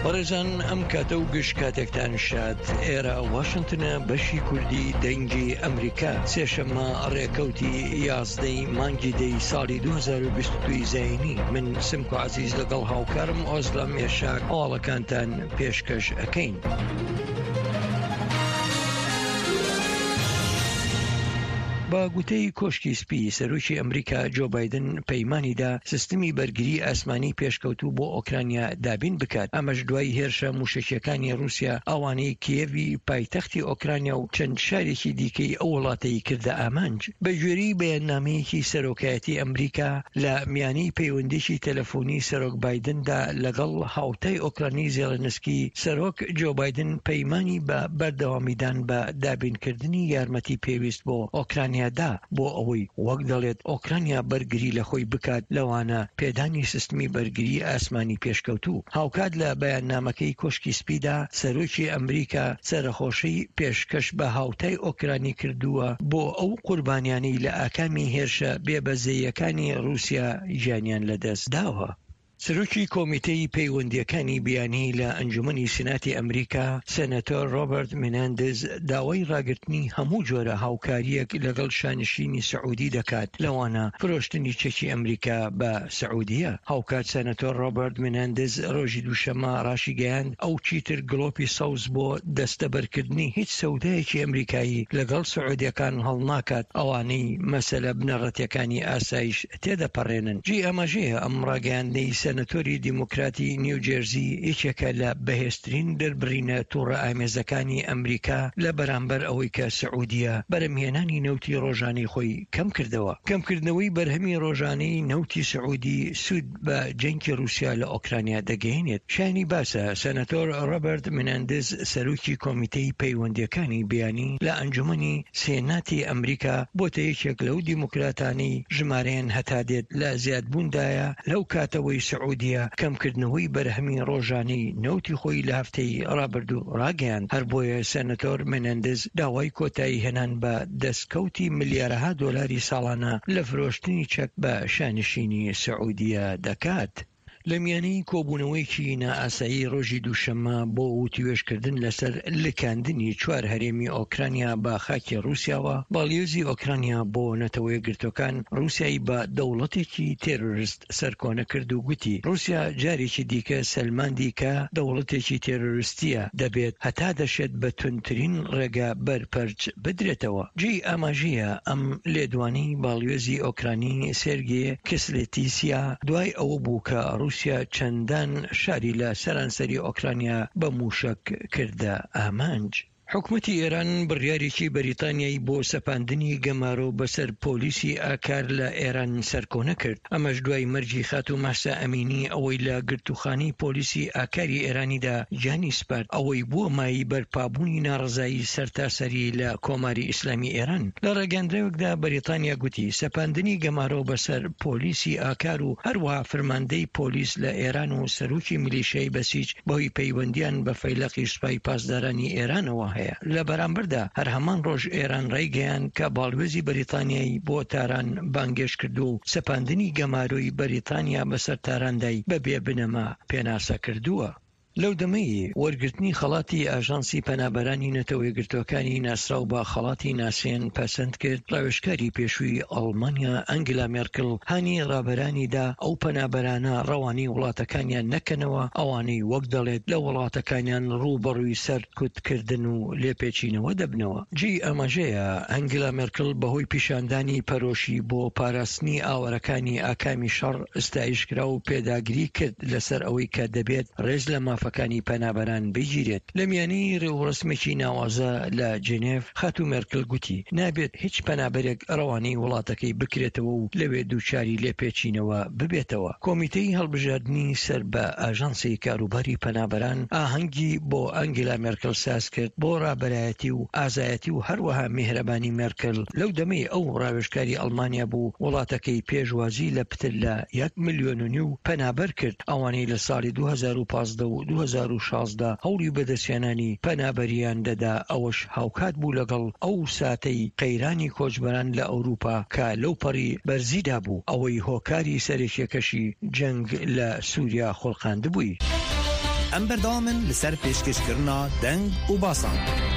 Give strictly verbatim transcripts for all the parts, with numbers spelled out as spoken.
بەڕێزان ئەم کاتە و گشت کاتێکتان شاد ئێرە واشنگتنە بەشی کوردی دەنگی ئەمریکا سێشەممە ڕێکەوتی یازدەی مانگی دەی ساڵی دوو هەزار و بیست و دوو زەینی من سمک و عەزیز لەگەڵ هاوکارم ئۆزلا مێشاک هەواڵەکانتان پێشکەش ئەکەین. با گوتەی کۆشکی سپی سەرۆکی ئەمریکا جۆ بایدن پەیمانیدا سیستمی بەرگری ئاسمانی پێشکەوتوو بۆ ئۆکرانیا دابین بکات. ئەمەش دوای هێرشە موشەکیەکانی رووسیا ئەوانەی کیێوی پایتەختی ئۆکرانیا و چەند شارێکی دیکەی ئەو وڵاتەی کردە ئامانج. بەگوێرەی بەیاننامەیەکی سەرۆکایەتی ئەمریکا لە میانەی پەیوەندیی تەلەفۆنی سەرۆک بایدندا لەگەڵ هاوتای ئۆکرانی زێڵەنسکی سەرۆک جۆ بایدن پەیمانی بە بەردەوامیدان بە دابینکردنی یارمەتی پێویست بۆ ئۆکرانیا دا بۆ ئەوەی وەک دەڵێت ئۆکرانیا بەرگری لە خۆی بکات لەوانە پێدانی سیستمی بەرگری ئاسمانی پێشکەوتوو. هاوکات لە بەیاننامەکەی کۆشکی سپیدا سەرۆکی ئەمریکا سەرخۆشی پێشکەش بە هاوتای ئۆکرانی کردووە بۆ ئەو قوربانیانەی لە ئاکامی هێرشە بێبەزەیەکانی رووسیا ژیانیان لەدەست داوە. سەرۆکی کۆمیتەی پەیوەندیەکانی بیانی لە ئەنجومەنی سیناتی ئەمریکا سێنەتۆر ڕۆبرت میناندز داوای ڕاگررتنی هەموو جۆرە هاوکاریەک لەگەڵ شانشینی سعودی دەکات لەوانە فرۆشتنی چەکی ئەمریکا بە سعودیە. هاوکات سێنەتۆر ڕۆبرت میناندز ڕۆژی دووشەممە ڕاشی گەیاند ئەو چیتر گڵۆپی سەوز بۆ دەستەبەرکردنی هیچ سەودایەکی ئەمریکایی لەگەڵ سعودیەکان هەڵناکات ئەوانەی مەسەلە بنەڕەتیەکانی ئاسایش تێدەپەڕێنن. جی ئەمەژەیە ئەم ڕاگەیاندەی سەنەتۆری دیموکراتی نیوجێرزی یەکێکە لە بەهێزترین دەربڕینە تووڕە ئامێزەکانی ئەمریکا لە بەرامبەر ئەوەی کە سعودیە بەرەمهێنانی نەوتی ڕۆژانەی خۆی کەم کردەوە. کەمکردنەوەی بەرهەمی ڕۆژانەی نەوتی سعودی سوود بە جەنگی رووسیا لە ئۆکرانیا دەگەێنێت. شایانی باسە سەنەتۆر ڕۆبرت میناندز سەرۆکی کۆمیتەی پەیوەندیەکانی بیانی لە ئەنجومەنی سێناتی ئەمریکا بۆتە یەکێک لەو دیموکراتانی ژمارەیان هەتادێت لە زیادبووندایە لەو کاتەوەی سعودیە کەمکردنەوەی بەرهەمی ڕۆژانەی نەوتی خۆی لە هەفتەی ڕابردوو ڕاگەیاند. هەر بۆیە سەنەتۆر میناندز داوای کۆتایی هێنان بە دەستکەوتی ملیارەها دۆلاری ساڵانە لە فرۆشتنی چەک بە شانشینی سعودیە دەکات. لە میانەی کۆبوونەوەیکی نائاسایی ڕۆژی دووشەممە بۆ وتیوێژکردن لەسەر لکاندنی چوار هەرێمی ئۆکرانیا بە خاکی رووسیاوە باڵیۆزی ئۆکرانیا بۆ نەتەوەی گرتوەکان رووسیایی بە دەوڵەتێکی تێرۆریست سەرکۆنە کرد و گوتی رووسیا جارێکی دیکە سەلماندی کە دەوڵەتێکی تێرۆریستیە دەبێت هەتا دەشێت بە تونترین ڕێگە بەرپەرچ بدرێتەوە. جی ئاماژەیە ئەم لێدوانی باڵیۆزی ئۆکرانی سێرگێ کسلێتیسیا دوای ئەوە بوو کە رووسیا چەندان شاری لە سەرانسەری ئۆکرانیا بە موشک کردە ئامانج. حکومەتی ئێران بڕیارێکی بەریتانیایی بۆ سەپاندنی گەمارۆ بەسەر پۆلیسی ئاکار لە ئێران سەرکۆنە کرد. ئەمەش دوای مەرجی خات و ماسا ئەمینی ئەوەی لە گرتوخانی پۆلیسی ئاکاری ئێرانیدا جانی سپارد ئەوەی بووە مای بەرپابوونی ناڕزایی سەرتاسەری لە کۆماری ئیسلامی ئێران. لە ڕێگەندراوێکدا بەریتانیا گوتی سەپاندنی گەمارۆ بەسەر پۆلیسی ئاکار و هەروەها فەرماندەی پۆلیس لە ئێران و سەرۆکی میلیشیای بەسیج بەهۆی پەیوەندیان بە فەیلەقی سوپای پاسدارانی ئێرانەوە لە بەرامبەردا هەر هەمان ڕۆژ ئێران ڕێگەیان کە باڵوێزی بەریتانیایی بۆ تاران بانگێش کردو و سەپاندنی گەمارۆی بەریتانیا بەسەر تاراندای بەبێ بنەما پێناسە کردووە. لەو دەمەی وەرگرتنی خەڵاتی ئاژانسی پەنابەرانی نەتەوەی گرتوەکانی ناسراو بە خەڵاتی ناسێن پەسەند کرد. ڕاوێژکاری پێشووی ئەڵمانیا ئەنگلا مێرکل هانی ڕابەرانیدا ئەو پەنابەرانە ڕەوانی وڵاتەکانیان نەکەنەوە ئەوانەی وەک دەڵێت لە وڵاتەکانیان ڕووبەڕووی سەرکوتکردن و لێپێچینەوە دەبنەوە. جی ئەمەژەیە ئەنگلا مێرکل بەهۆی پیشاندانی پەرۆشی بۆ پاراستنی ئاوەرەکانی ئاکامی شەڕ ئستایشکرا و پێداگیری کرد لەسەر ئەوەی کە دەبێت ڕێز لە مافەکانی پەنابەران بگیرێت. لە میانەی ڕێوڕسمێکی ناوازە لە جنێڤ خاتو مێرکل گوتی نابێت هیچ پەنابەرێک ڕەوانەی وڵاتەکەی بکرێتەوە و لەوێ دووچاری لێپێچینەوە ببێتەوە. کۆمیتەی هەڵبژاردننی سەر بە ئاژانسی کاروباری پەنابەران ئاهەنگی بۆ ئەنگلا مێرکل ساز کرد بۆ ڕابەرایەتی و ئازایەتی و هەروەها میهرەبانی مێرکل. لەو دەمەی ئەو ڕاوێژکاری ئەڵمانیا بوو وڵاتەکەی پێشوازی لە پتر لە یەک ملیۆن و نیو پەنابەر کرد ئەوانەی لە ساڵی دوو هەزار و پانزدە و دوو هەزار و شازدە هەوڵی بەدەستێنانی پەنابەریان دەدا. ئەوەش هاوکات بوو لەگەڵ ئەو ساتەی قەیرانی کۆچبەران لە ئەوروپا کە لەو پەڕی بەرزیدا بوو ئەوەی هۆکاری سەرێکیەکەشی جەنگ لە سووریا خۆڵقاندبووی. ام بردامن لسر پیشکش کرنا دنگ و باسان.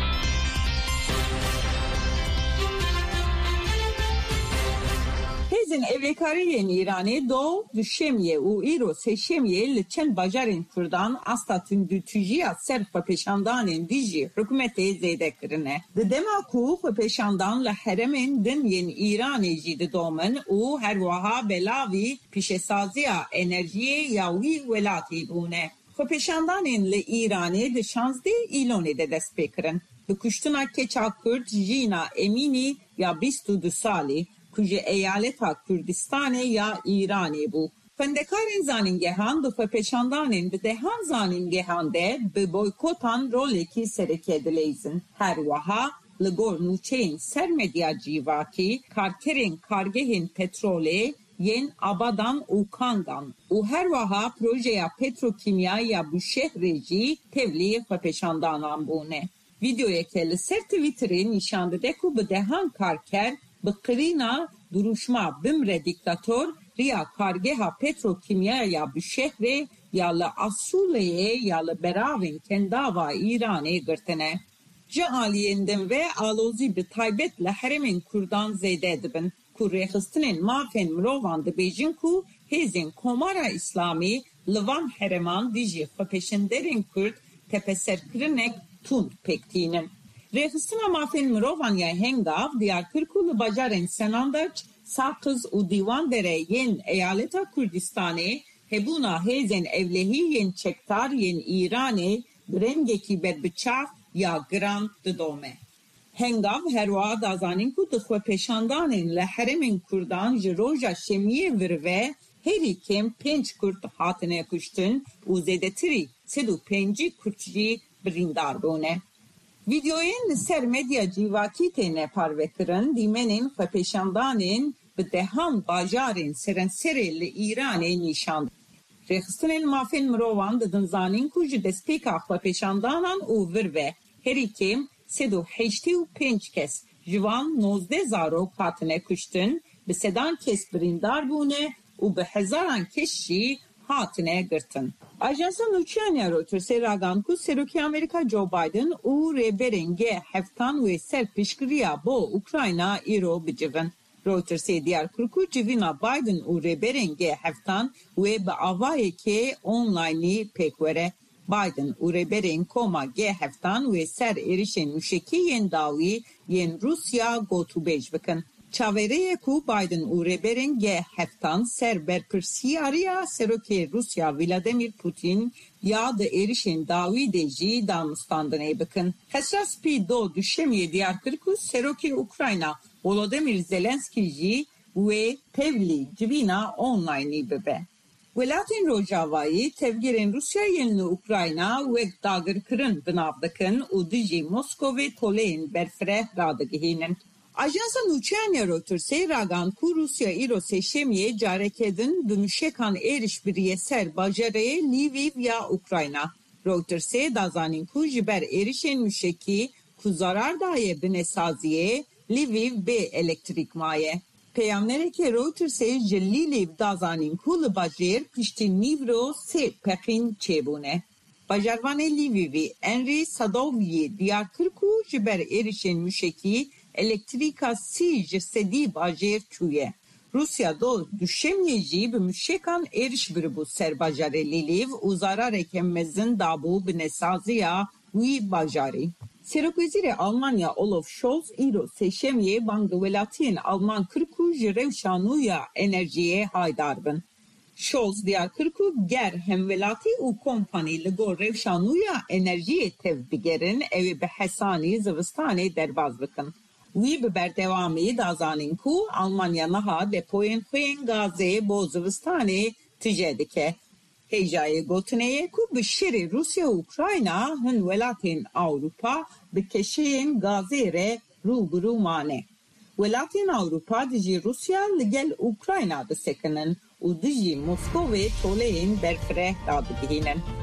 Hezin evrekariyen İran'ı do düşemiye u iro seçemiye liçen bacarın kurdan asta tündütüjiya serfa peşandanın diji hükümete zeydekirine. Dedema ku peşandan la heremin din yen İran'ı jidi domen u her vaha belavi pişesaziya enerjiye yavi velati bune. Peşandanın le İran'ı de şansde ilone de despekirin. Bukuştuna keça Kürt jina emini ya bistu dusali kuje eyaleta Kürdistan'e ya İran'e bu. Fendekarın zaningehan du peşandanın de dehan zaningehande be boykotan roleki serekedileyzin. Her vaha ligor nuçeyn sermedya civaki karkerin kargehin petrole yen abadan ukangan. U her vaha projeye petrokimya ya bu şehreji tevliye peşandanan bu ne. Videoya kelli ser Twitter'in nişandı deku bu dehan karker Bıkırina duruşma bimre diktatör riya kargeha petrokimya ya bu şehre yalı asuleye yalı beravin kendava İran'e gırtene. Ja aliyendin ve alozi bir taybetle heremin kurdan zeyde edibin. Kurrehistinin mafen mrovan Beijing ku hezin komara İslami Livan hereman diji peşenderin Kürt tepeser kırınek tund pektinin. Rehistina mafen mrovan ya hengav diyar kırkulu bacarın senandaç sakız u divan dere yen eyaleta Kürdistan'e hebuna hezen evlehi yen çektar yen İran'e brengeki berbıçak ya gran dodome. Hengav herva dazanin ku dıkva peşandanın le heremin kurdan jiroja şemiye virve heri kem penç kurt hatine kuştun u zedetiri sedu penci kurtji brindar bone. Videoyen ser medya civakitene parvekirin dimenin ve peşandanın ve dehan bajarın seren sereli İran'e nişan. Rehistinel mafen mrovan dıdın zanin kucu despekah ve peşandanan u virve heri kem sedu heşti u penç kes jivan nozde zaro patine kuştun be sedan kes brindar bune u be hezaran keşi hatine gırtın. Ajansa Nuçanya Reuters ragan ku Seruki Amerika Joe Biden u reberenge heftan ve serpişkiriya bo Ukrayna iro bicivin. Reuters diyar kurku civina Biden u reberenge heftan ve be avaye ke online'i pekvere. Biden u reberen koma ge heftan ve ser erişen müşeki yen davi yen Rusya gotu bejvikin. Çavereye ku Biden u reberen ge heftan ser berpirsiyariya seroke Rusya Vladimir Putin ya da erişen davi deji danustandane bakın. Hesras pi do düşemiye diyar kırku seroke Ukrayna Volodymyr Zelenski ve tevli civina online bebe. Velatin Rojava'yı tevgirin Rusya yenli Ukrayna ve dağır kırın binavdakın u diji Moskova toleyin berfreh radıgihinin. Ajansa Nuçanya Reuters'e ragan ku Rusya iro seçemiye carekedin bümüşekan eriş bir yeser bacareye Lviv ya Ukrayna. Reuters'e dazanin ku jiber erişen müşeki ku zarar daye binesaziye Lviv be elektrik maye. Peyamnereke Reuters'e Lviv dazanin ku li bajer pişti nivro se pekin çebune. Bajarvane Lviv'i Enri Sadovyi diyar kırku jiber erişen müşeki elektrika si sedi bajer çuye. Rusya do düşemeyeceği bir müşekan eriş bir bu serbajare Lviv uzarar ekemmezin dabu binesaziya vi bajari. Serokveziri Almanya Olaf Scholz iro seçemiye bangavelatin Alman kırku jirevşanuya enerjiye haydarbın. Scholz diyar kırku ger hemvelati u kompani ligo revşanuya enerjiye tevbigerin evi behesani zıvistane derbazlıkın. Wî bi berdewamî dazanin ku Almanya naha depoyên xwên gazê bo zivistanê tije dike. Hêjayê gotineyê ku bi şerê Rusya û Ukrayna hin welatên Awropa bi keşeyên gazê re rûbirû mane. Welatên Awropa dijî Rusya li gel Ukrayna disekinin û dijî Moskowê toleyên berfireh radigihînin.